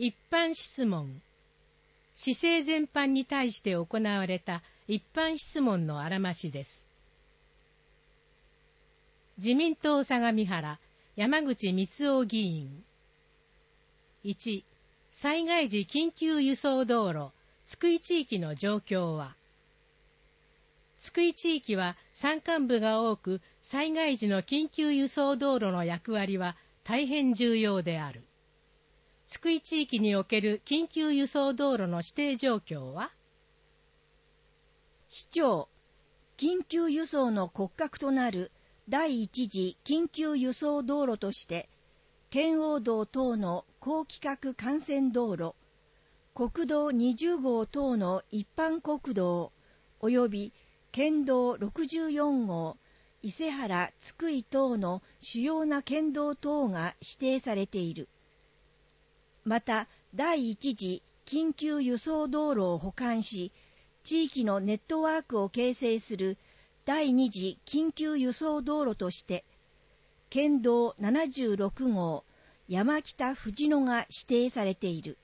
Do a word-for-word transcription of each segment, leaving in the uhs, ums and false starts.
一般質問。市政全般に対して行われた一般質問のあらましです。自民党相模原山口光雄議員。いち、災害時緊急輸送道路津久井地域の状況は。津久井地域は山間部が多く、災害時の緊急輸送道路の役割は大変重要である。津久井地域における緊急輸送道路の指定状況は。 市長、緊急輸送の骨格となる第一次緊急輸送道路として、圏央道等の高規格幹線道路、国道にじゅう号等の一般国道、及び県道ろくじゅうよん号、伊勢原、津久井等の主要な県道等が指定されている。また、第一次緊急輸送道路を補完し、地域のネットワークを形成する第二次緊急輸送道路として、県道ななじゅうろく号、山北藤野が指定されている。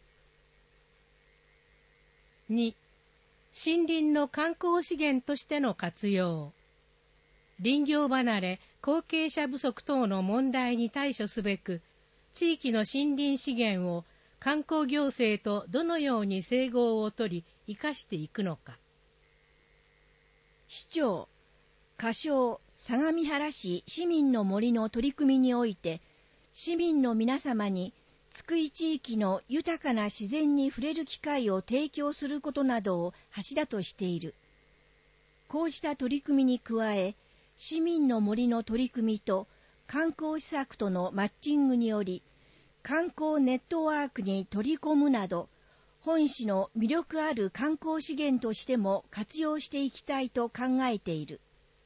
に、森林の観光資源としての活用。林業離れ、後継者不足等の問題に対処すべく、地域の森林資源を観光行政とどのように整合をとり生かしていくのか。 市長、仮称相模原市市民の森の取り組みにおいて、市民の皆様に津久井地域の豊かな自然に触れる機会を提供することなどを柱としている。こうした取り組みに加え、市民の森の取り組みと観光施策とのマッチングにより、観光ネットワークに取り込むなど、本市の魅力ある観光資源としても活用していきたいと考えている。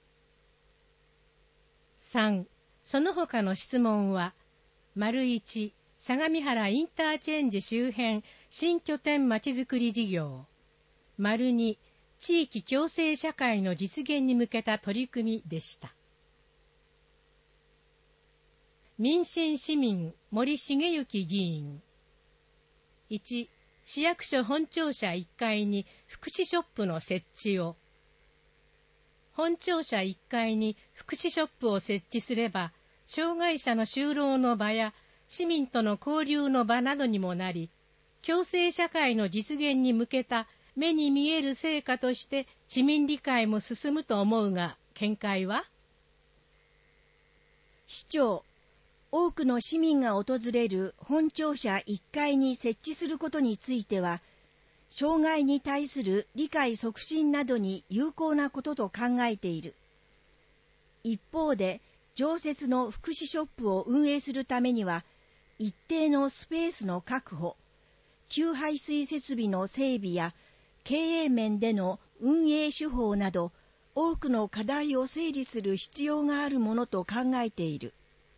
さん、その他の質問は、丸いち、相模原インターチェンジ周辺新拠点まちづくり事業。丸に、地域共生社会の実現に向けた取り組みでした。民進市民森重幸議員。いち、市役所本庁舎いっかいに福祉ショップの設置を。本庁舎いっかいに福祉ショップを設置すれば、障害者の就労の場や市民との交流の場などにもなり、共生社会の実現に向けた目に見える成果として市民理解も進むと思うが、見解は？ 市長、多くの市民が訪れる本庁舎いっかいに設置することについては、障害に対する理解促進などに有効なことと考えている。一方で、常設の福祉ショップを運営するためには、一定のスペースの確保、給排水設備の整備や経営面での運営手法など、多くの課題を整理する必要があるものと考えている。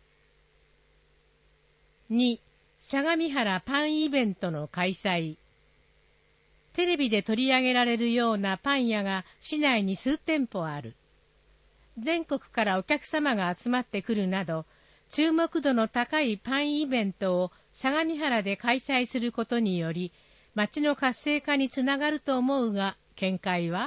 に、相模原パンイベントの開催。テレビで取り上げられるようなパン屋が市内に数店舗ある。全国からお客様が集まってくるなど、注目度の高いパンイベントを相模原で開催することにより、町の活性化につながると思うが、見解は？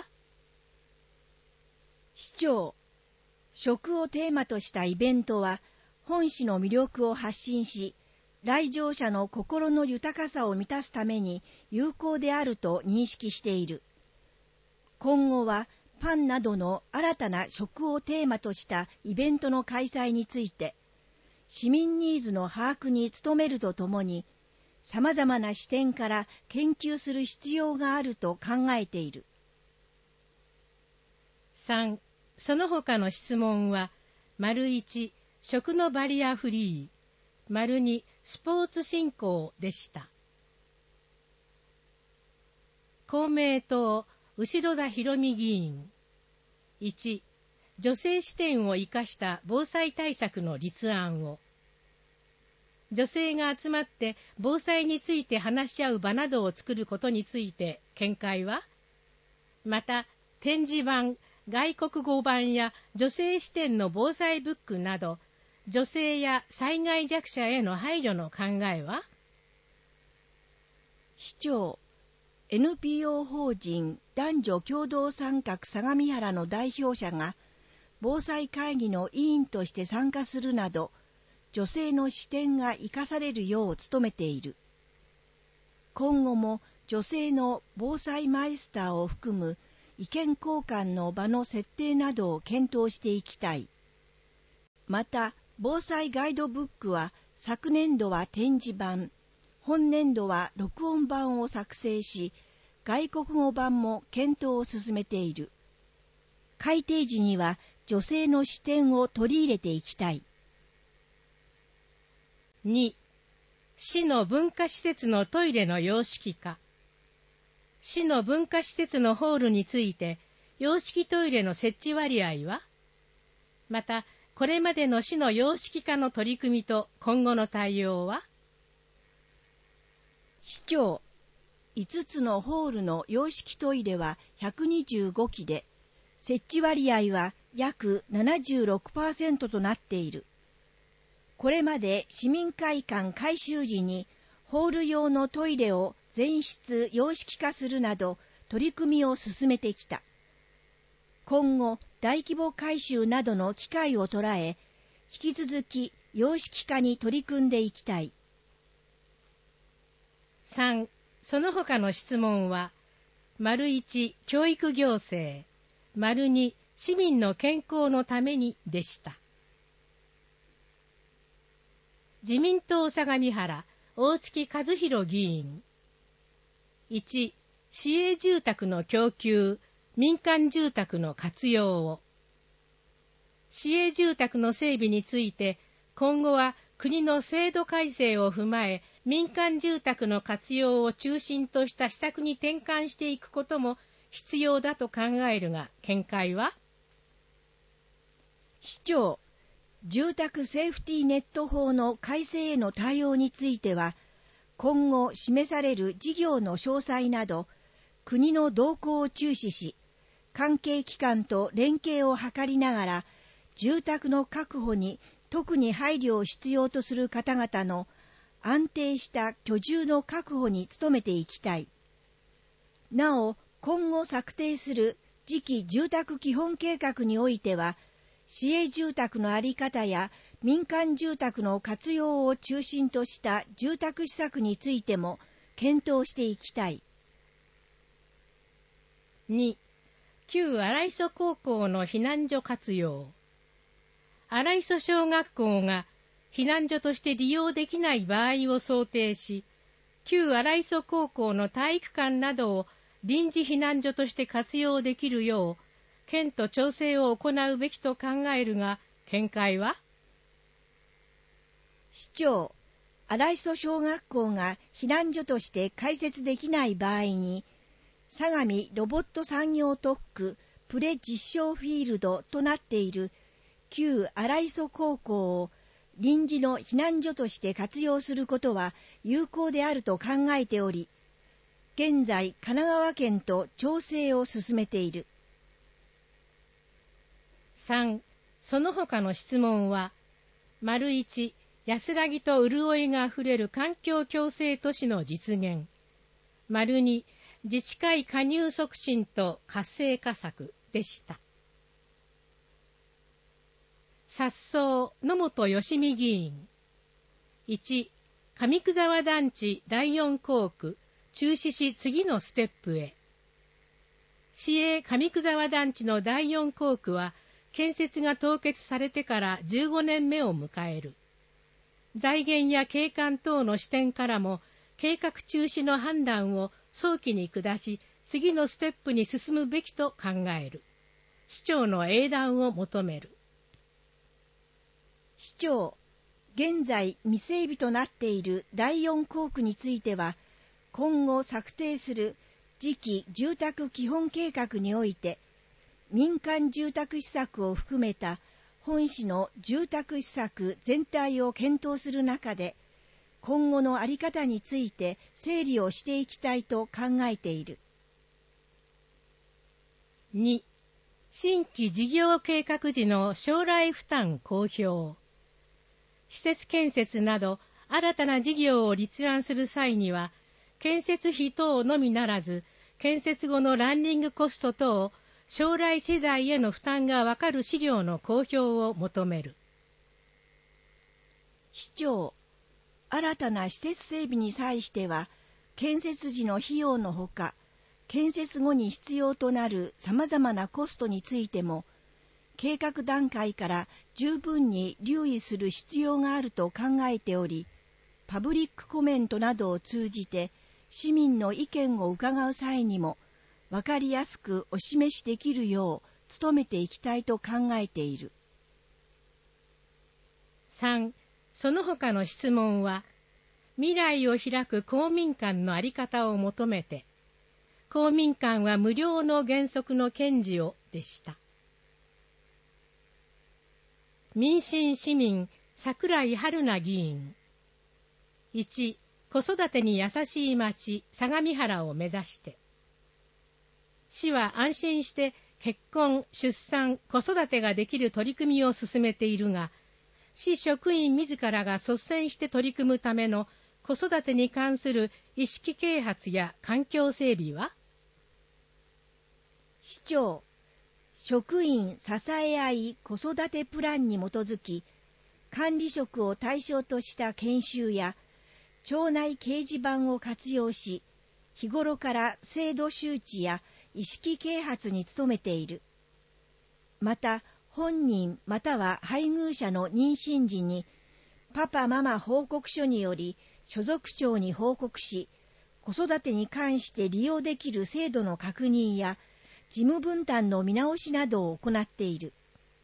市長、食をテーマとしたイベントは、本市の魅力を発信し、来場者の心の豊かさを満たすために有効であると認識している。今後はパンなどの新たな食をテーマとしたイベントの開催について、市民ニーズの把握に努めるとともに、様々な視点から研究する必要があると考えている。 さん、その他の質問は、丸いち、食のバリアフリー、丸に、スポーツ振興でした。公明党、後田博美議員。いち、女性視点を生かした防災対策の立案を。女性が集まって防災について話し合う場などを作ることについて見解は？また、展示板、外国語版や女性視点の防災ブックなど、女性や災害弱者への配慮の考えは？ 市長、エヌピーオー 法人男女共同参画相模原の代表者が防災会議の委員として参加するなど、女性の視点が生かされるよう努めている。今後も女性の防災マイスターを含む意見交換の場の設定などを検討していきたい。また、防災ガイドブックは昨年度は展示版、本年度は録音版を作成し、外国語版も検討を進めている。改訂時には女性の視点を取り入れていきたい。 に、市の文化施設のトイレの洋式化。市の文化施設のホールについて、洋式トイレの設置割合は？また、これまでの市の洋式化の取り組みと今後の対応は？ 市長、いつつのホールの洋式トイレはひゃくにじゅうごきで、設置割合は約 ななじゅうろくパーセント となっている。これまで市民会館改修時にホール用のトイレを全室洋式化するなど取り組みを進めてきた。今後、大規模改修などの機会を捉え、引き続き洋式化に取り組んでいきたい。 さん、その他の質問は、丸いち、教育行政、丸に、市民の健康のためにでした。自民党相模原、大月和弘議員。いち、市営住宅の供給、民間住宅の活用を。市営住宅の整備について、今後は国の制度改正を踏まえ、民間住宅の活用を中心とした施策に転換していくことも必要だと考えるが、見解は？ 市長、住宅セーフティーネット法の改正への対応については、今後示される事業の詳細など、国の動向を注視し、関係機関と連携を図りながら、住宅の確保に特に配慮を必要とする方々の安定した居住の確保に努めていきたい。なお、今後策定する次期住宅基本計画においては、市営住宅の在り方や民間住宅の活用を中心とした住宅施策についても検討していきたい。 に、旧荒磯高校の避難所活用。荒磯小学校が避難所として利用できない場合を想定し、旧荒磯高校の体育館などを臨時避難所として活用できるよう、県と調整を行うべきと考えるが、見解は？ 市長、荒磯小学校が避難所として開設できない場合に、相模ロボット産業特区プレ実証フィールドとなっている旧荒磯高校を臨時の避難所として活用することは有効であると考えており、現在神奈川県と調整を進めている。 さん、その他の質問は、丸いち、安らぎと潤いがあふれる環境共生都市の実現。丸に、自治会加入促進と活性化策でした。さっそう野本義美議員。いち、上久沢団地だいよん校区中止し次のステップへ。市営上久沢団地のだいよん校区は建設が凍結されてからじゅうごねんめを迎える。財源や景観等の視点からも計画中止の判断を早期に下し、次のステップに進むべきと考える。市長の英断を求める。 市長、現在未整備となっているだいよん校区については、今後策定する次期住宅基本計画において、民間住宅施策を含めた本市の住宅施策全体を検討する中で、今後の在り方について整理をしていきたいと考えている。 に、新規事業計画時の将来負担公表。施設建設など新たな事業を立案する際には、 建設費等のみならず、建設後のランニングコスト等、将来世代への負担がわかる資料の公表を求める。 市長、新たな施設整備に際しては、建設時の費用のほか、建設後に必要となるさまざまなコストについても、計画段階から十分に留意する必要があると考えており、パブリックコメントなどを通じて市民の意見を伺う際にも分かりやすくお示しできるよう努めていきたいと考えている。 さん. その他の質問は、未来を開く公民館の在り方を求めて、公民館は無料の原則の堅持をでした。民進市民桜井春菜議員。いち. 子育てに優しい町相模原を目指して。市は安心して結婚、出産、子育てができる取り組みを進めているが、市職員自らが率先して取り組むための子育てに関する意識啓発や環境整備は？ 市長、職員支え合い子育てプランに基づき、管理職を対象とした研修や、町内掲示板を活用し、日頃から制度周知や意識啓発に努めている。また、本人または配偶者の妊娠時に、パパママ報告書により所属庁に報告し、子育てに関して利用できる制度の確認や、事務分担の見直しなどを行っている。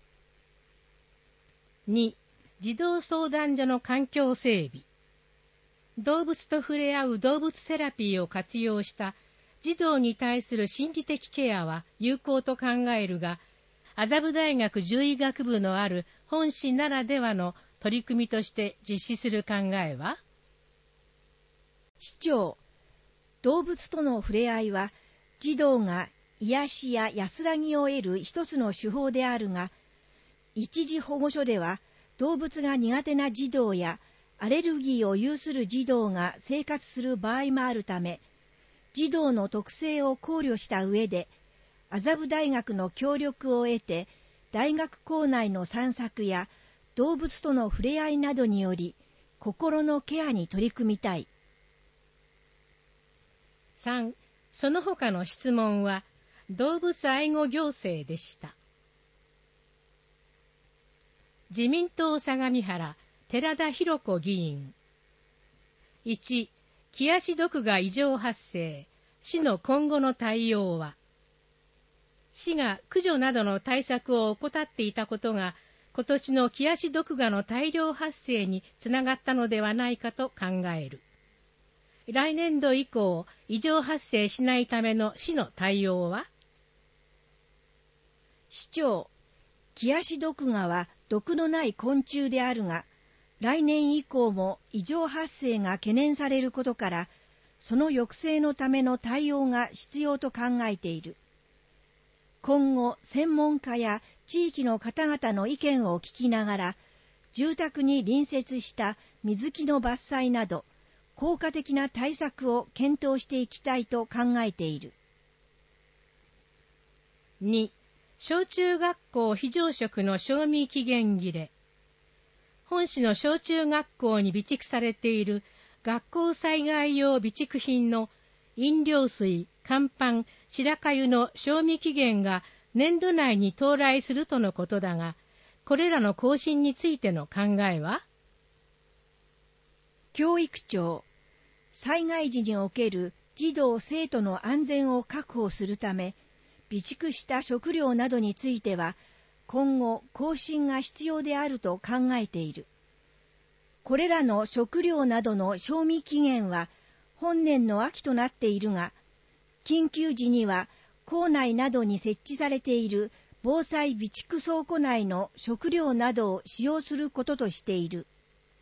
に. 児童相談所の環境整備。動物と触れ合う動物セラピーを活用した児童に対する心理的ケアは有効と考えるが、麻布大学獣医学部のある本市ならではの取り組みとして実施する考えは？ 市長、動物との触れ合いは児童が癒しや安らぎを得る一つの手法であるが、一時保護所では動物が苦手な児童やアレルギーを有する児童が生活する場合もあるため、児童の特性を考慮した上で、麻布大学の協力を得て、大学構内の散策や動物との触れ合いなどにより、心のケアに取り組みたい。 さん. その他の質問は、動物愛護行政でした。自民党相模原、寺田裕子議員。いち. 気足毒が異常発生。市の今後の対応は？市が駆除などの対策を怠っていたことが、今年の気足毒蛾の大量発生につながったのではないかと考える。来年度以降、異常発生しないための市の対応は？ 市長、気足毒蛾は毒のない昆虫であるが、来年以降も異常発生が懸念されることから、その抑制のための対応が必要と考えている。今後、専門家や地域の方々の意見を聞きながら、住宅に隣接した水木の伐採など、効果的な対策を検討していきたいと考えている。 に. 小中学校非常食の賞味期限切れ。本市の小中学校に備蓄されている学校災害用備蓄品の飲料水、乾パン、白粥の賞味期限が年度内に到来するとのことだが、これらの更新についての考えは？ 教育庁、災害時における児童生徒の安全を確保するため、備蓄した食料などについては、今後更新が必要であると考えている。これらの食料などの賞味期限は本年の秋となっているが、緊急時には校内などに設置されている防災備蓄倉庫内の食料などを使用することとしている。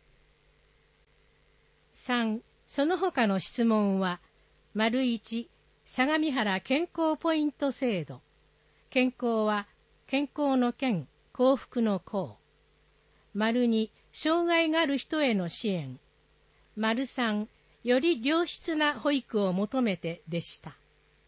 さん. その他の質問は、丸いち、相模原健康ポイント制度。健康は健康の健、幸福の幸。丸に、障害がある人への支援。丸さん、 より良質な保育を求めてでした。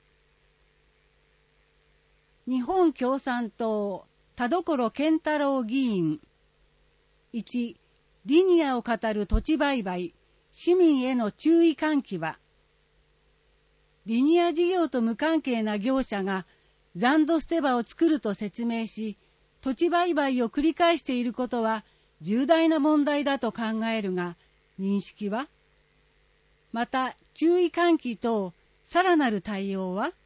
日本共産党田所健太郎議員。いち、リニアを語る土地売買、市民への注意喚起は、リニア事業と無関係な業者が残土捨て場を作ると説明し、土地売買を繰り返していることは重大な問題だと考えるが、認識は？また、注意喚起等、さらなる対応は？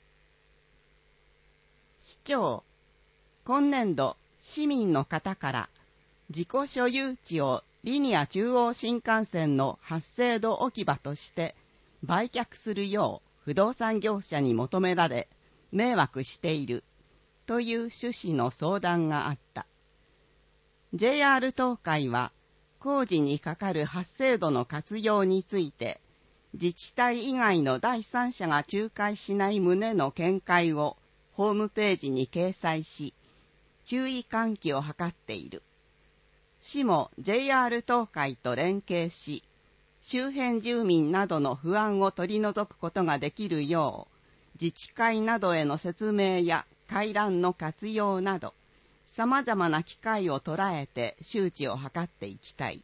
市長、今年度、市民の方から自己所有地をリニア中央新幹線の発生土置き場として売却するよう不動産業者に求められ迷惑しているという趣旨の相談があった。ジェイアール 東海は工事にかかる発生土の活用について自治体以外の第三者が仲介しない旨の見解をホームページに掲載し、注意喚起を図っている。市も ジェイアール 東海と連携し、周辺住民などの不安を取り除くことができるよう、自治会などへの説明や回覧の活用など、様々な機会を捉えて周知を図っていきたい。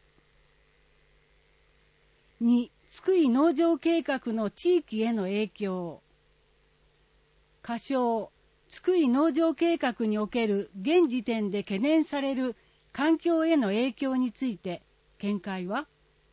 に、津久井農場計画の地域への影響。仮称、津久井農場計画における現時点で懸念される環境への影響について見解は？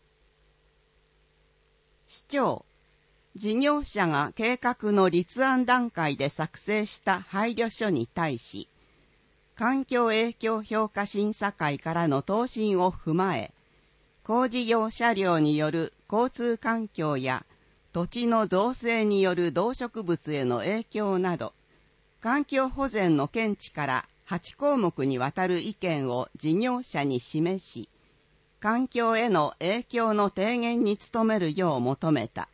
市長、事業者が計画の立案段階で作成した配慮書に対し、環境影響評価審査会からの答申を踏まえ、工事用車両による交通環境や土地の造成による動植物への影響など、環境保全の見地からはち項目にわたる意見を事業者に示し、環境への影響の低減に努めるよう求めた。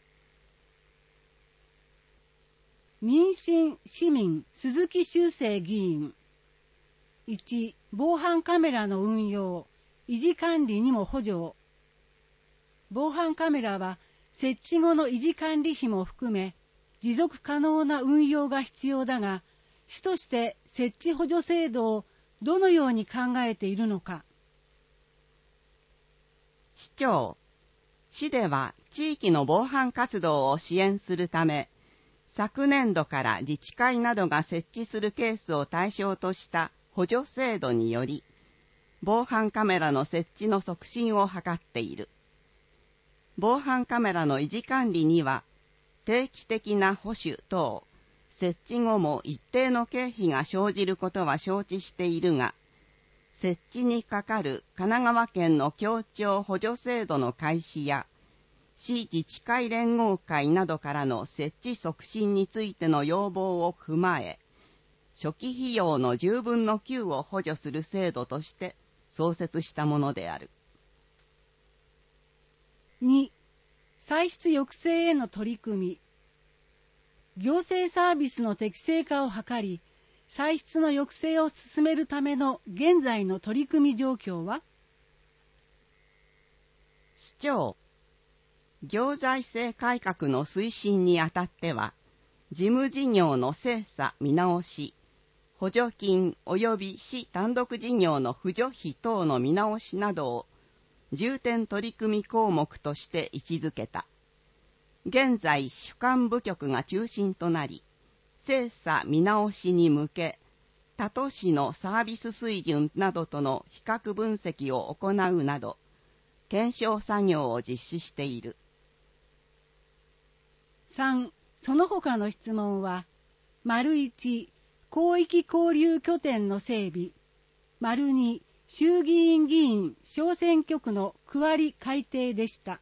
民進市民鈴木修正議員。いち、防犯カメラの運用、維持管理にも補助を。防犯カメラは設置後の維持管理費も含め、持続可能な運用が必要だが、市として設置補助制度をどのように考えているのか。 市長、市では地域の防犯活動を支援するため、昨年度から自治会などが設置するケースを対象とした補助制度により、防犯カメラの設置の促進を図っている。防犯カメラの維持管理には、定期的な保守等、設置後も一定の経費が生じることは承知しているが、設置にかかる神奈川県の協調補助制度の開始や、市自治会連合会などからの設置促進についての要望を踏まえ、初期費用のじゅうぶんのきゅうを補助する制度として創設したものである。 に、歳出抑制への取り組み。行政サービスの適正化を図り、歳出の抑制を進めるための現在の取り組み状況は？ 市長、行財政改革の推進にあたっては、事務事業の精査見直し、補助金及び市単独事業の扶助費等の見直しなどを重点取り組み項目として位置づけた。現在主管部局が中心となり、精査見直しに向け、他都市のサービス水準などとの比較分析を行うなど、検証作業を実施している。 さん、その他の質問は、丸いち、広域交流拠点の整備、丸に、衆議院議員小選挙区の区割り改定でした。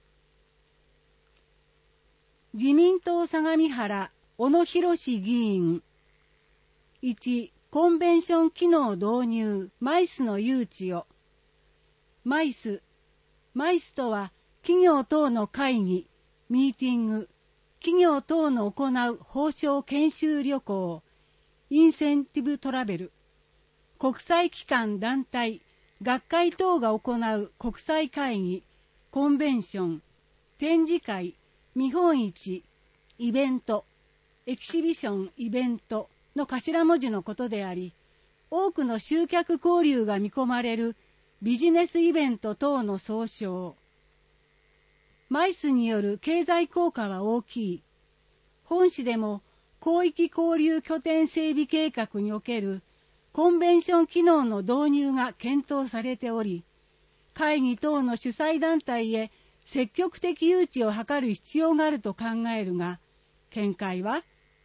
自民党相模原小野博議員。いち、コンベンション機能導入マイスの誘致を。マイス。マイスとは企業等の会議、ミーティング、企業等の行う報奨研修旅行、インセンティブトラベル、国際機関団体、学会等が行う国際会議、コンベンション、 展示会、見本市、イベント、エキシビション、イベントの頭文字のことであり、多くの集客交流が見込まれるビジネスイベント等の総称。マイスによる経済効果は大きい。本市でも広域交流拠点整備計画におけるコンベンション機能の導入が検討されており、会議等の主催団体へ積極的誘致を図る必要があると考えるが、見解は？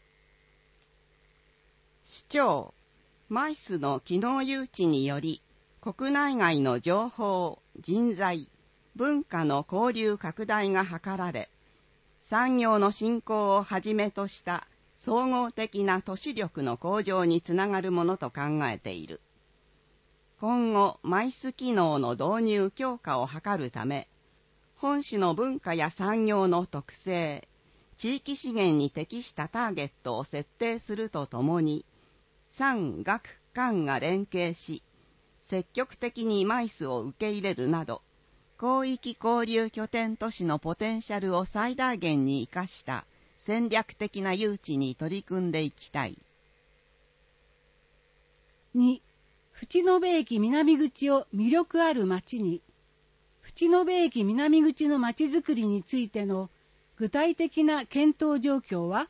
市長、マイスの機能誘致により、国内外の情報、人材、文化の交流拡大が図られ、産業の振興をはじめとした総合的な都市力の向上につながるものと考えている。今後、マイス機能の導入強化を図るため、本市の文化や産業の特性、地域資源に適したターゲットを設定するとともに、産学官が連携し、積極的にマイスを受け入れるなど、広域交流拠点都市のポテンシャルを最大限に生かした戦略的な誘致に取り組んでいきたい。 に、淵野辺駅南口を魅力ある街に。淵野辺駅南口の街づくりについての具体的な検討状況は？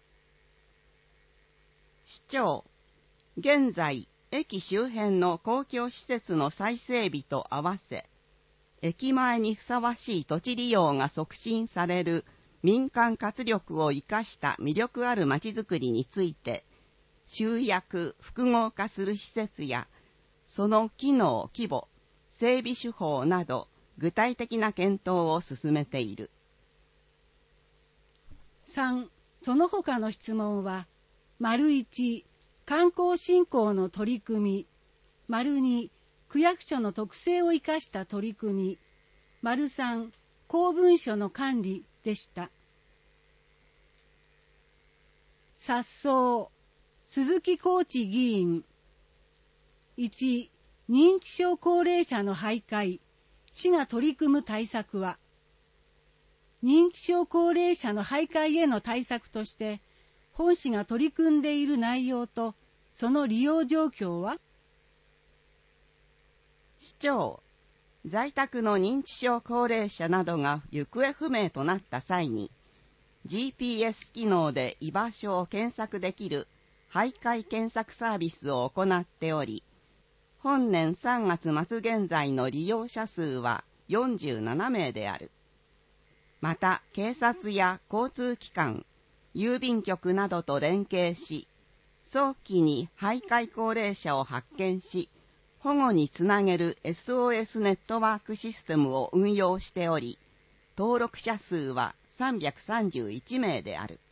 市長、現在、駅周辺の公共施設の再整備と合わせ、駅前にふさわしい土地利用が促進される民間活力を生かした魅力あるまちづくりについて、集約・複合化する施設や、その機能・規模、整備手法など、具体的な検討を進めている。 さん. その他の質問は、丸いち、観光振興の取り組み、丸に、区役所の特性を生かした取り組み、丸さん、公文書の管理でした。さっそう、鈴木浩地議員。いち、認知症高齢者の徘徊、市が取り組む対策は、認知症高齢者の徘徊への対策として、本市が取り組んでいる内容と、その利用状況は？ 市長、在宅の認知症高齢者などが行方不明となった際に、ジーピーエス 機能で居場所を検索できる徘徊検索サービスを行っており、本年さんがつ末現在の利用者数はよんじゅうななめいである。また、警察や交通機関、郵便局などと連携し、早期に徘徊高齢者を発見し、保護につなげる エスオーエス ネットワークシステムを運用しており、登録者数はさんびゃくさんじゅういちめいである。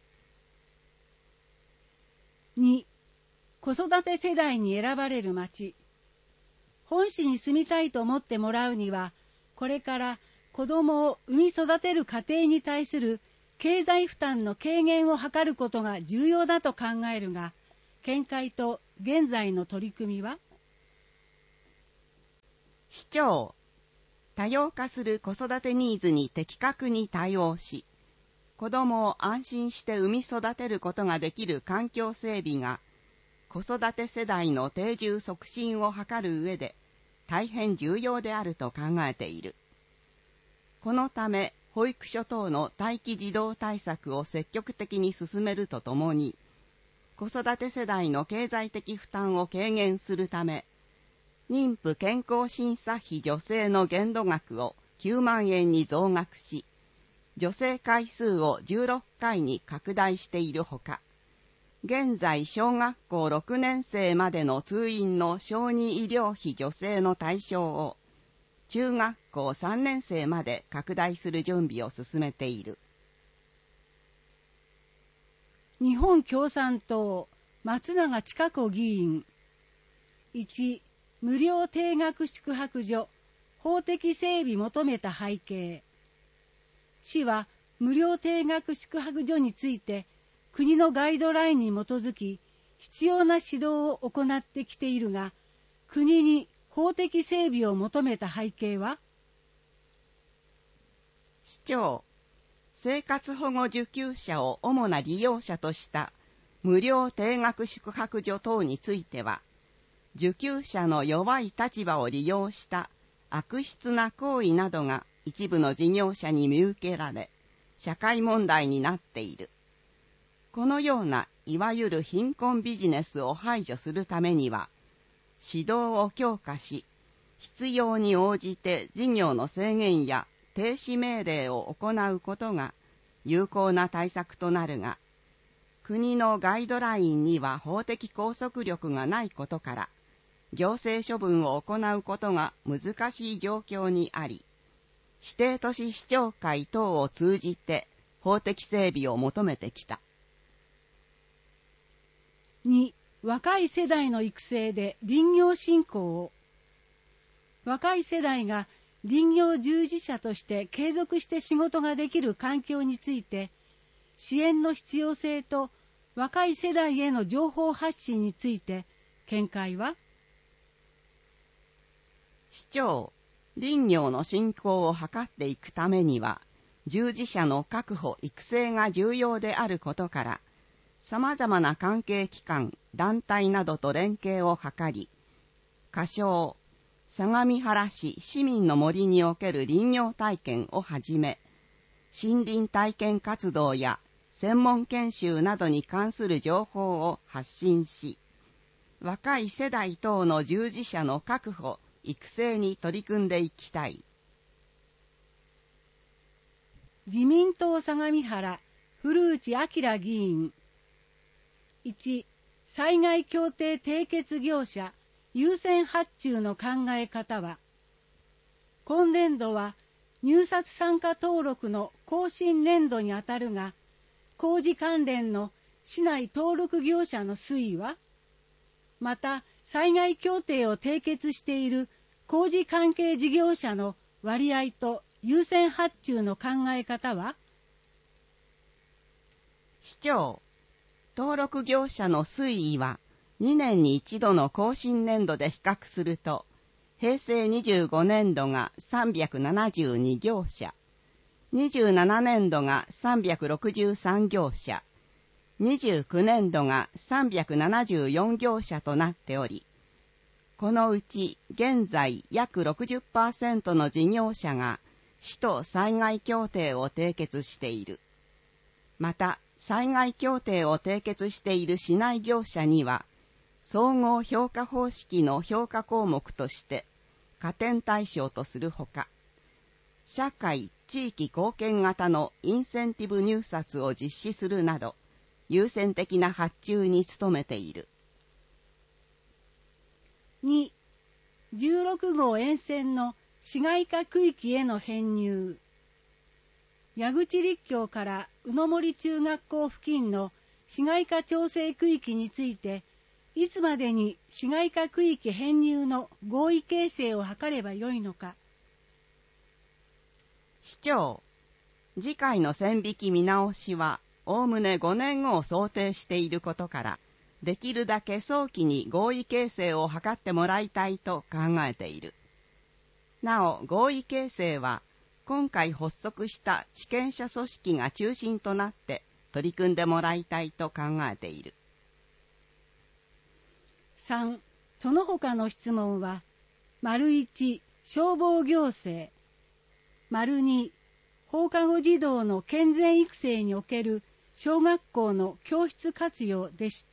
に. 子育て世代に選ばれる町。本市に住みたいと思ってもらうには、これから子どもを産み育てる家庭に対する経済負担の軽減を図ることが重要だと考えるが、見解と現在の取り組みは？ 市長、多様化する子育てニーズに的確に対応し、子どもを安心して産み育てることができる環境整備が、子育て世代の定住促進を図る上で大変重要であると考えている。このため、保育所等の待機児童対策を積極的に進めるとともに、子育て世代の経済的負担を軽減するため、妊婦健康審査費助成の限度額をきゅうまんえんに増額し、助成回数をじゅうろっかいに拡大しているほか、現在小学校ろくねんせいまでの通院の小児医療費助成の対象を中学校さんねんせいまで拡大する準備を進めている。 日本共産党松永千佳子議員。いち. 無料定額宿泊所法的整備求めた背景。市は無料定額宿泊所について国のガイドラインに基づき必要な指導を行ってきているが、国に法的整備を求めた背景は？ 市長、 生活保護受給者を主な利用者とした無料定額宿泊所等については、受給者の弱い立場を利用した悪質な行為などが一部の事業者に見受けられ、社会問題になっている。このようないわゆる貧困ビジネスを排除するためには、指導を強化し、必要に応じて事業の制限や停止命令を行うことが有効な対策となるが、国のガイドラインには法的拘束力がないことから、行政処分を行うことが難しい状況にあり、指定都市市長会等を通じて法的整備を求めてきた。 に、若い世代の育成で林業振興を。若い世代が林業従事者として継続して仕事ができる環境について、支援の必要性と若い世代への情報発信について見解は？ 市長、林業の振興を図っていくためには、従事者の確保・育成が重要であることから、様々な関係機関、団体などと連携を図り、仮称、相模原市市民の森における林業体験をはじめ、森林体験活動や専門研修などに関する情報を発信し、若い世代等の従事者の確保・育成に取り組んでいきたい。 自民党相模原古内明議員。いち、災害協定締結業者優先発注の考え方は、今年度は入札参加登録の更新年度にあたるが、工事関連の市内登録業者の推移は、また災害協定を締結している工事関係事業者の割合と優先発注の考え方は？ 市長、登録業者の推移はにねんに一度の更新年度で比較すると、平成にじゅうごねんどがさんびゃくななじゅうに業者、にじゅうななねんどがさんびゃくろくじゅうさん業者、にじゅうきゅうねんどがさんびゃくななじゅうよん業者となっており、このうち現在約 ろくじゅっパーセント の事業者が市と災害協定を締結している。また、災害協定を締結している市内業者には、総合評価方式の評価項目として加点対象とするほか、社会・地域貢献型のインセンティブ入札を実施するなど、優先的な発注に努めている。 に、じゅうろく号沿線の市街化区域への編入。矢口陸橋から宇野森中学校付近の市街化調整区域について、いつまでに市街化区域編入の合意形成を図ればよいのか。 市長、次回の線引き見直しはおおむねごねんごを想定していることから、できるだけ早期に合意形成を図ってもらいたいと考えている。なお、合意形成は今回発足した地権者組織が中心となって取り組んでもらいたいと考えている。 さん、その他の質問は、丸いち、消防行政、丸に、放課後児童の健全育成における小学校の教室活用でした。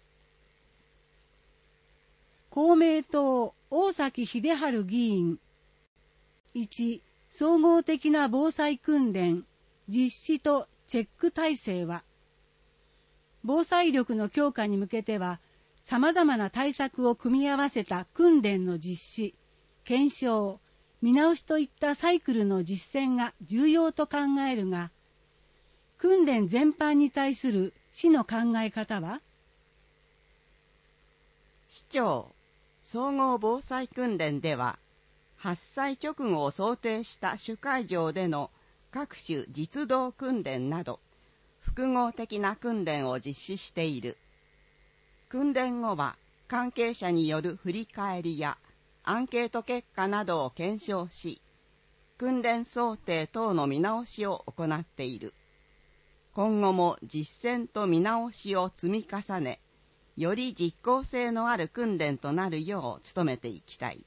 公明党大崎秀治議員。いち、総合的な防災訓練、実施とチェック体制は、防災力の強化に向けては、様々な対策を組み合わせた訓練の実施、検証、見直しといったサイクルの実践が重要と考えるが、訓練全般に対する市の考え方は？ 市長、総合防災訓練では、発災直後を想定した主会場での各種実動訓練など、複合的な訓練を実施している。訓練後は関係者による振り返りやアンケート結果などを検証し、 訓練想定等の見直しを行っている。今後も実践と見直しを積み重ね、より実効性のある訓練となるよう努めていきたい。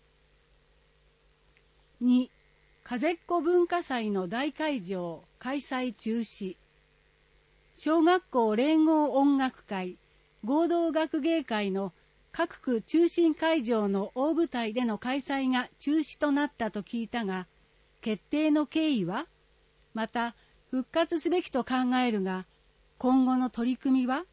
に、風っ子文化祭の大会場開催中止。小学校連合音楽会、合同学芸会の各区中心会場の大舞台での開催が中止となったと聞いたが、決定の経緯は？また、復活すべきと考えるが、今後の取り組みは？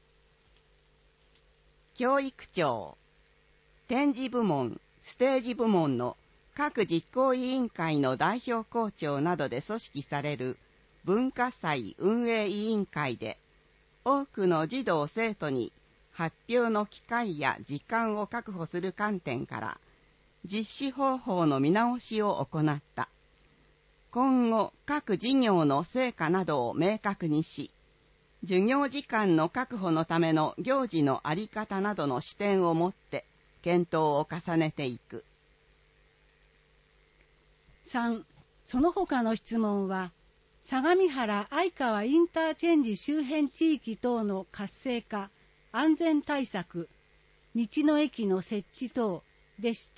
教育庁、展示部門、ステージ部門の各実行委員会の代表校長などで組織される文化祭運営委員会で、多くの児童生徒に発表の機会や時間を確保する観点から、実施方法の見直しを行った。今後、各事業の成果などを明確にし、授業時間の確保のための行事の在り方などの視点を持って検討を重ねていく。 さん. その他の質問は、相模原相川インターチェンジ周辺地域等の活性化、安全対策、道の駅の設置等でした。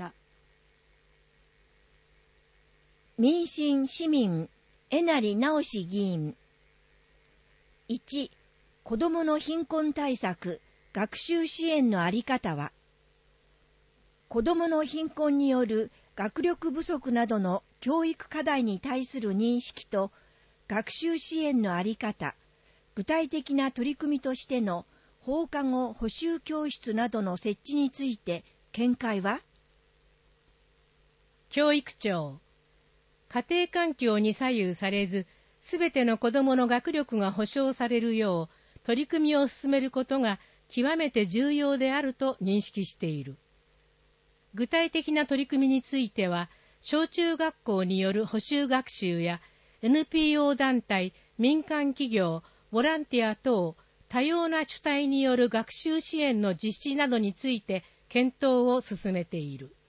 民進市民江成直議員。いち. 子どもの貧困対策、学習支援のあり方は、子どもの貧困による学力不足などの教育課題に対する認識と、学習支援のあり方、具体的な取り組みとしての放課後補習教室などの設置について見解は？ 教育庁、家庭環境に左右されず、すべての子どもの学力が保障されるよう取り組みを進めることが極めて重要であると認識している。具体的な取り組みについては、小中学校による補習学習や エヌピーオー 団体、民間企業、ボランティア等、多様な主体による学習支援の実施などについて検討を進めている。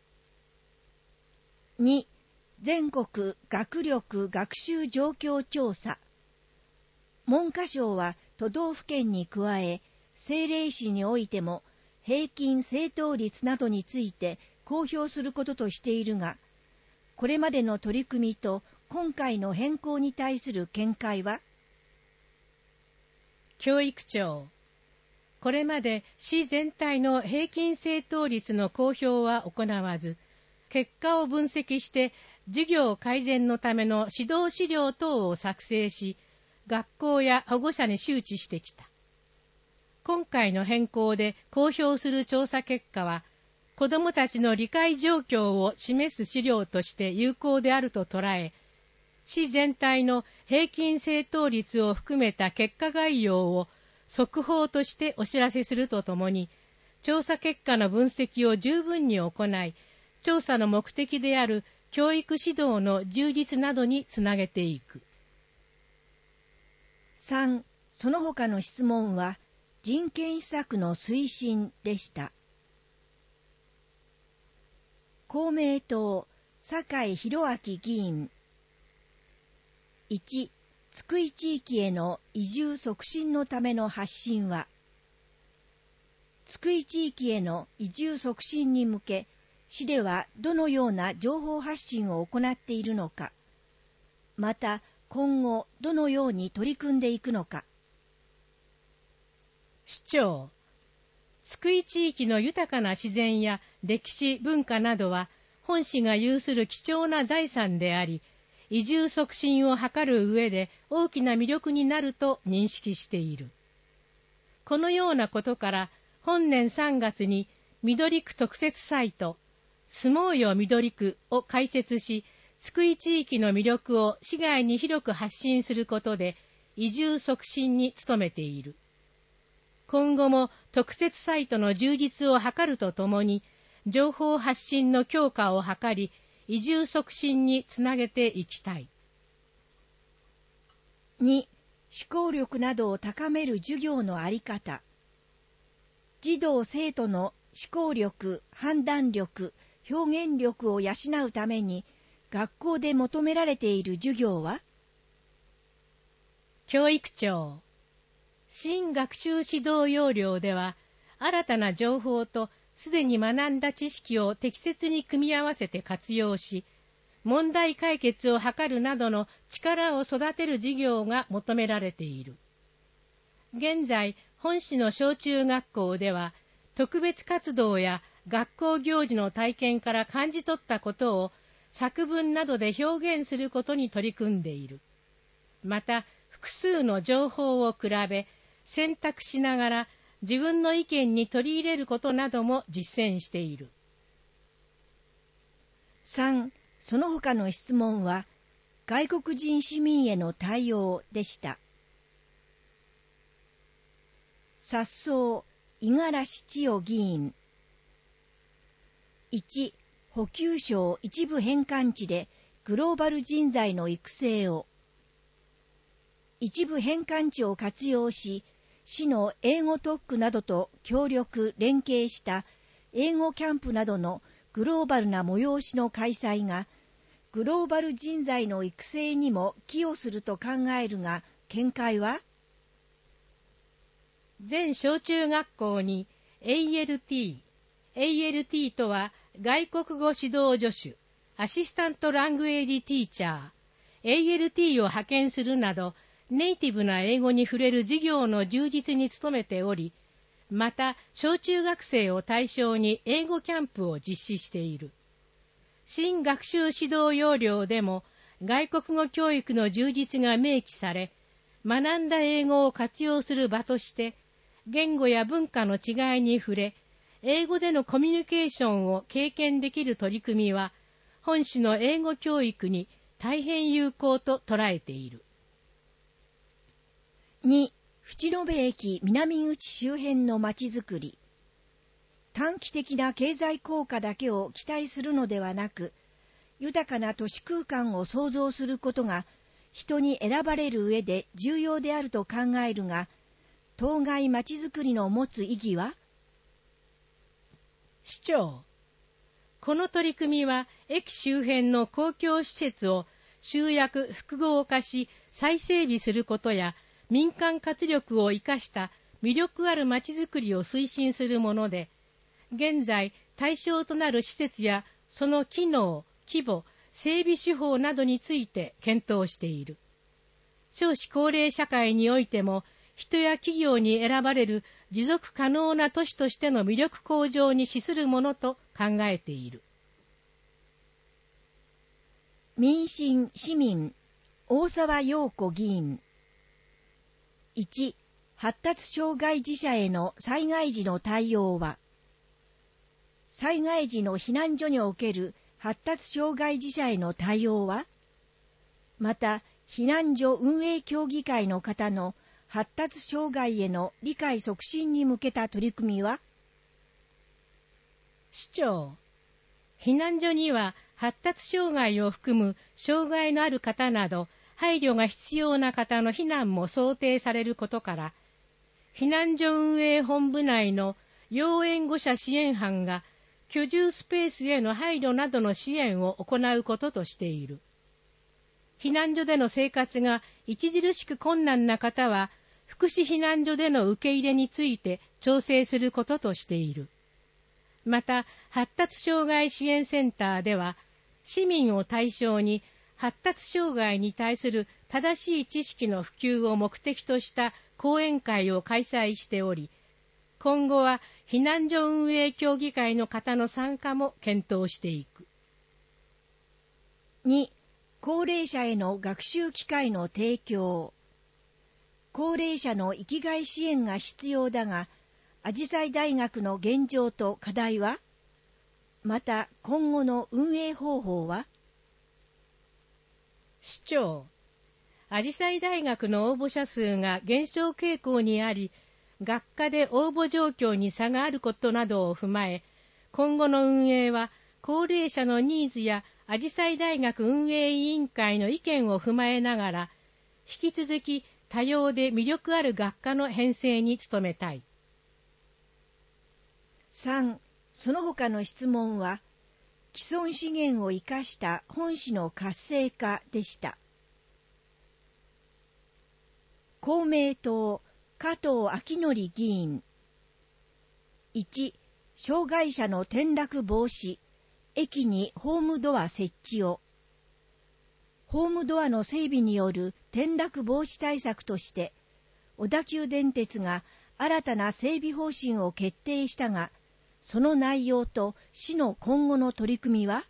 に. 全国学力学習状況調査。文科省は都道府県に加え、政令市においても平均正答率などについて公表することとしているが、これまでの取り組みと今回の変更に対する見解は？ 教育庁、これまで市全体の平均正答率の公表は行わず、結果を分析して授業改善のための指導資料等を作成し、学校や保護者に周知してきた。今回の変更で公表する調査結果は、子どもたちの理解状況を示す資料として有効であると捉え、市全体の平均正答率を含めた結果概要を速報としてお知らせするとともに、調査結果の分析を十分に行い、調査の目的である教育指導の充実などにつなげていく。 さん. その他の質問は、人権施策の推進でした。公明党、酒井宏明議員。いち. 津久井地域への移住促進のための発信は、津久井地域への移住促進に向け、市ではどのような情報発信を行っているのか、また今後どのように取り組んでいくのか。 市長、津久井地域の豊かな自然や歴史文化などは本市が有する貴重な財産であり、移住促進を図る上で大きな魅力になると認識している。このようなことから本年さんがつに緑区特設サイト住もうよ緑区を開設し、津久井地域の魅力を市外に広く発信することで移住促進に努めている。今後も特設サイトの充実を図るとともに、情報発信の強化を図り、移住促進につなげていきたい。 に. 思考力などを高める授業のあり方。児童生徒の思考力、判断力、表現力を養うために、 学校で求められている授業は？ 教育庁新学習指導要領では、新たな情報とすでに学んだ知識を適切に組み合わせて活用し、問題解決を図るなどの力を育てる授業が求められている。現在、本市の小中学校では、特別活動や学校行事の体験から感じ取ったことを作文などで表現することに取り組んでいる。また、複数の情報を比べ、選択しながら自分の意見に取り入れることなども実践している。 さん. その他の質問は外国人市民への対応でした。殺走五十嵐千代議員。いち. 補給省一部返還地でグローバル人材の育成を。一部返還地を活用し、市の英語特区などと協力連携した英語キャンプなどのグローバルな催しの開催がグローバル人材の育成にも寄与すると考えるが、見解は？ 全小中学校に エーエルティー、エーエルティー とは外国語指導助手、アシスタントラングエージティーチャー、エーエルティー を派遣するなど、ネイティブな英語に触れる授業の充実に努めており、また小中学生を対象に英語キャンプを実施している。新学習指導要領でも外国語教育の充実が明記され、学んだ英語を活用する場として、言語や文化の違いに触れ、英語でのコミュニケーションを経験できる取り組みは、本市の英語教育に大変有効と捉えている。 に. 淵野辺駅南口周辺のまちづくり。短期的な経済効果だけを期待するのではなく、豊かな都市空間を創造することが人に選ばれる上で重要であると考えるが、当該まちづくりの持つ意義は？ 市長、この取り組みは駅周辺の公共施設を集約複合化し再整備することや、民間活力を生かした魅力あるまちづくりを推進するもので、現在対象となる施設やその機能、規模、整備手法などについて検討している。少子高齢社会においても、人や企業に選ばれる持続可能な都市としての魅力向上に資するものと考えている。 民進市民大沢陽子議員。いち. 発達障害児者への災害時の対応は？災害時の避難所における発達障害児者への対応は？また、避難所運営協議会の方の発達障害への理解促進に向けた取り組みは？ 市長、避難所には発達障害を含む障害のある方など配慮が必要な方の避難も想定されることから、避難所運営本部内の要援護者支援班が居住スペースへの配慮などの支援を行うこととしている。避難所での生活が著しく困難な方は、福祉避難所での受け入れについて調整することとしている。また、発達障害支援センターでは、市民を対象に発達障害に対する正しい知識の普及を目的とした講演会を開催しており、今後は避難所運営協議会の方の参加も検討していく。 に. 高齢者への学習機会の提供。高齢者の生きがい支援が必要だが、あじさい大学の現状と課題は？また今後の運営方法は？ 市長、あじさい大学の応募者数が減少傾向にあり、学科で応募状況に差があることなどを踏まえ、今後の運営は高齢者のニーズやあじさい大学運営委員会の意見を踏まえながら、引き続き多様で魅力ある学科の編成に努めたい。 さん. その他の質問は、 既存資源を生かした本市の活性化でした。公明党加藤昭則議員。いち、障害者の転落防止、駅にホームドア設置を。ホームドアの整備による転落防止対策として、小田急電鉄が新たな整備方針を決定したが、その内容と市の今後の取り組みは？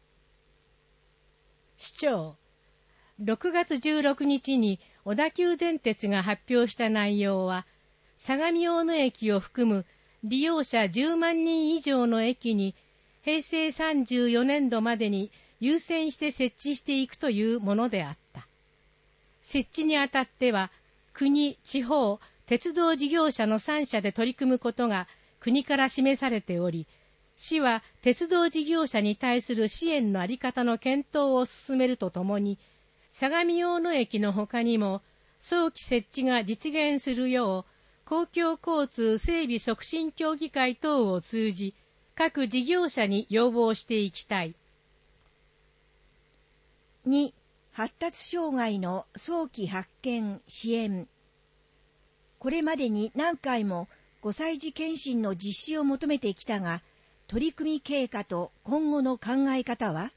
市長、ろくがつじゅうろくにちに小田急電鉄が発表した内容は、相模大野駅を含む利用者じゅうまんにん以上の駅に、へいせいさんじゅうよねんどまでに優先して設置していくというものであった。設置にあたっては、国、地方、鉄道事業者のさんしゃで取り組むことが国から示されており、市は鉄道事業者に対する支援の在り方の検討を進めるとともに、相模大野駅のほかにも早期設置が実現するよう、公共交通整備促進協議会等を通じ、各事業者に要望していきたい。 に、発達障害の早期発見・支援。これまでに何回もごさい児検診の実施を求めてきたが、取り組み経過と今後の考え方は？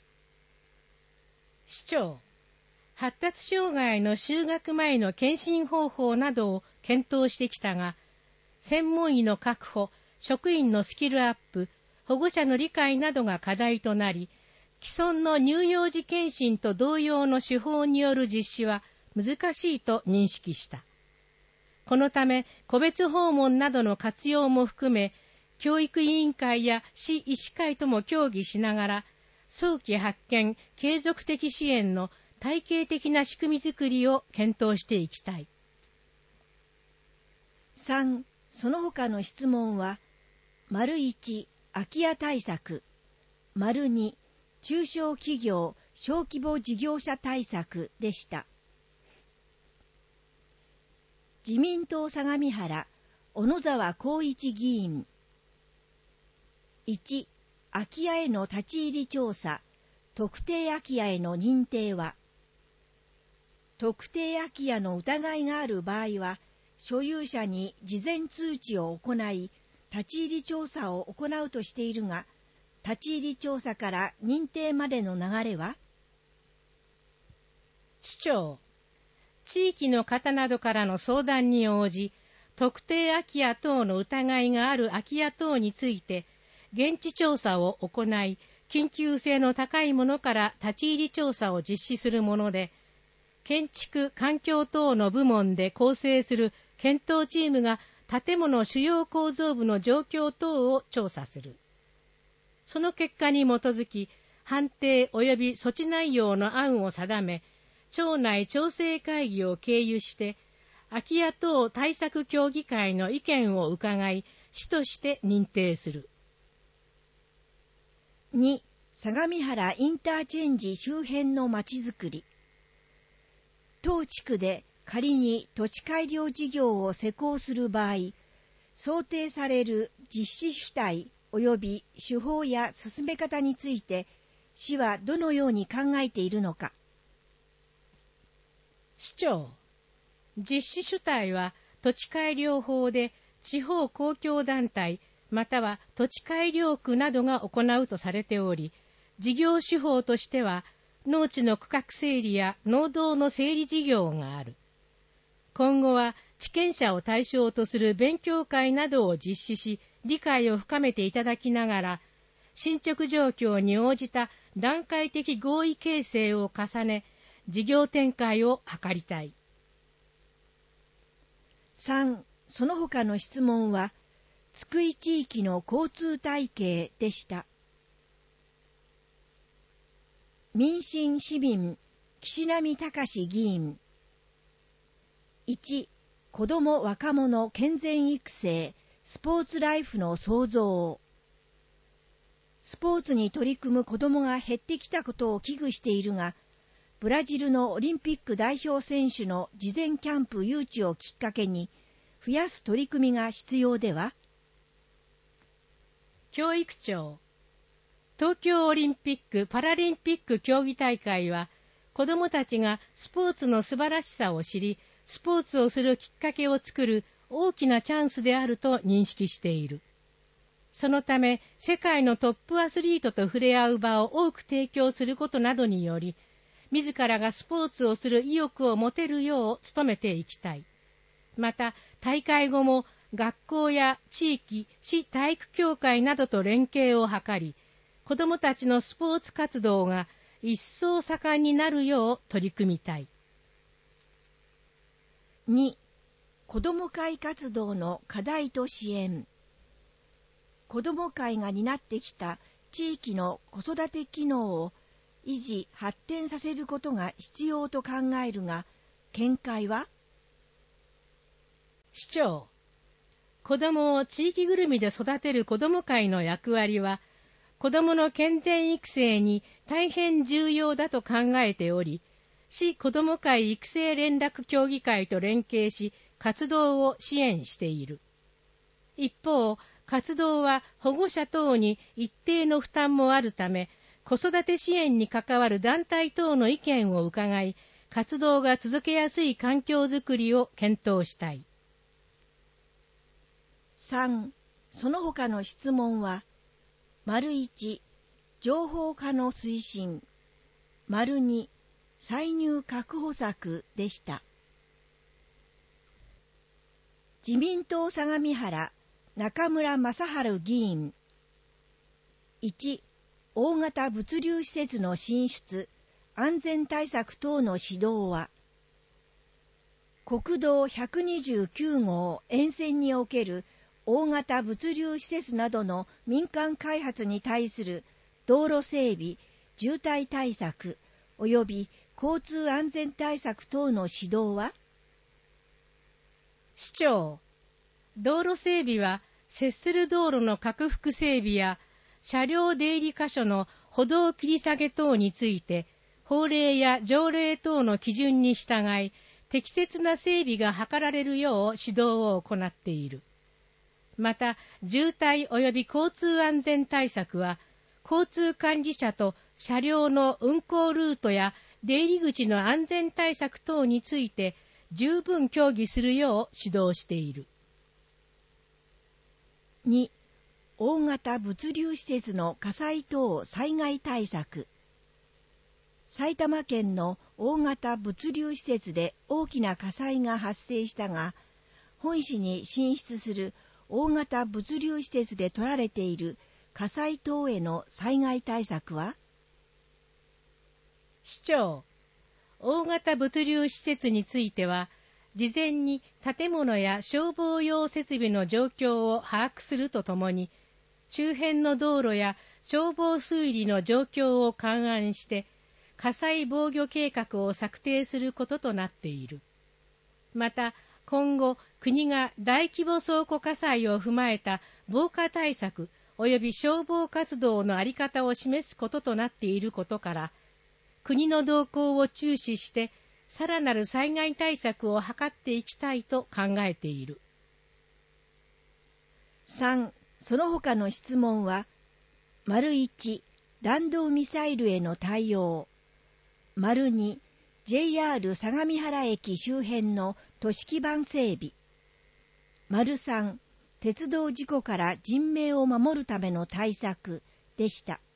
市長、発達障害の就学前の検診方法などを検討してきたが、専門医の確保、職員のスキルアップ、保護者の理解などが課題となり、既存の乳幼児検診と同様の手法による実施は難しいと認識した。このため、個別訪問などの活用も含め、教育委員会や市医師会とも協議しながら、早期発見・継続的支援の体系的な仕組みづくりを検討していきたい。 さん、その他の質問は、丸いち、空き家対策、丸に、中小企業・小規模事業者対策でした。自民党相模原、小野沢光一議員。いち、空き家への立ち入り調査、特定空き家への認定は、特定空き家の疑いがある場合は、所有者に事前通知を行い、立ち入り調査を行うとしているが、立ち入り調査から認定までの流れは？ 市長、地域の方などからの相談に応じ、特定空き家等の疑いがある空き家等について、現地調査を行い、緊急性の高いものから立ち入り調査を実施するもので、建築・環境等の部門で構成する検討チームが建物主要構造部の状況等を調査する。その結果に基づき、判定及び措置内容の案を定め、町内調整会議を経由して、空き家等対策協議会の意見を伺い、市として認定する。 に、相模原インターチェンジ周辺のまちづくり。当地区で仮に土地改良事業を施行する場合、想定される実施主体及び手法や進め方について、市はどのように考えているのか。 市長、実施主体は土地改良法で地方公共団体または土地改良区などが行うとされており、事業手法としては農地の区画整理や農道の整理事業がある。今後は地権者を対象とする勉強会などを実施し、理解を深めていただきながら、進捗状況に応じた段階的合意形成を重ね、事業展開を図りたい。 さん、その他の質問は、津久井地域の交通体系でした。民進市民、岸波隆議員。いち、子ども若者健全育成、スポーツライフの創造。スポーツに取り組む子どもが減ってきたことを危惧しているが、ブラジルのオリンピック代表選手の事前キャンプ誘致をきっかけに、増やす取り組みが必要では？ 教育庁、 東京オリンピック・パラリンピック競技大会は、子どもたちがスポーツの素晴らしさを知り、スポーツをするきっかけを作る大きなチャンスであると認識している。そのため、世界のトップアスリートと触れ合う場を多く提供することなどにより、自らがスポーツをする意欲を持てるよう努めていきたい。また、大会後も学校や地域、市体育協会などと連携を図り、子どもたちのスポーツ活動が一層盛んになるよう取り組みたい。 に、子ども会活動の課題と支援。子ども会が担ってきた地域の子育て機能を維持・発展させることが必要と考えるが、見解は？ 市長、子どもを地域ぐるみで育てる子ども会の役割は、子どもの健全育成に大変重要だと考えており、市子ども会育成連絡協議会と連携し、活動を支援している。一方、活動は保護者等に一定の負担もあるため、子育て支援に関わる団体等の意見を伺い、活動が続けやすい環境づくりを検討したい。 さん. その他の質問は、丸いち、情報化の推進、丸に、歳入確保策でした。自民党相模原、中村正春議員。いち、大型物流施設の進出、安全対策等の指導は、国道ひゃくにじゅうきゅう号沿線における大型物流施設などの民間開発に対する道路整備、渋滞対策及び交通安全対策等の指導は？ 市長、道路整備は接する道路の拡幅整備や車両出入り箇所の歩道切り下げ等について法令や条例等の基準に従い適切な整備が図られるよう指導を行っている。また、渋滞及び交通安全対策は、交通管理者と車両の運行ルートや出入り口の安全対策等について十分協議するよう指導している。 に、大型物流施設の火災等災害対策。埼玉県の大型物流施設で大きな火災が発生したが、本市に進出する大型物流施設で取られている火災等への災害対策は？ 市長、大型物流施設については、事前に建物や消防用設備の状況を把握するとともに、周辺の道路や消防水利の状況を勘案して、火災防御計画を策定することとなっている。また、今後、国が大規模倉庫火災を踏まえた防火対策及び消防活動の在り方を示すこととなっていることから、国の動向を注視して、さらなる災害対策を図っていきたいと考えている。 さん. その他の質問は、丸いち、弾道ミサイルへの対応、丸に、ジェイアール 相模原駅周辺の都市基盤整備、丸さん、鉄道事故から人命を守るための対策でした。